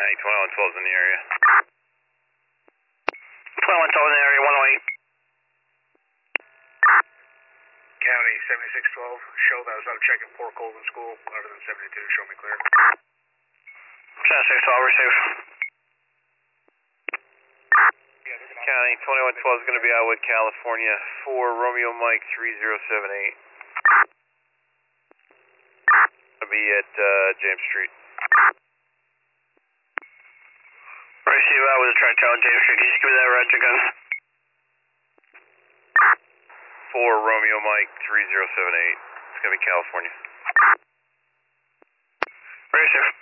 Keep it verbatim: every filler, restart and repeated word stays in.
County, twenty-one twelve's in the area. twenty-one twelve in the area, one oh eight. County, seventy-six twelve, show that I was out checking Port Colvin School, other than seventy-two, show me clear. seventy-six twelve, receive. County, twenty-one twelve is going to be Outwood, California, for Romeo Mike three zero seven eight. Going to be at uh, James Street. Receive, I was trying to tell James Street, can you just give me that reg again? For Romeo Mike three zero seven eight. It's going to be California. Receive.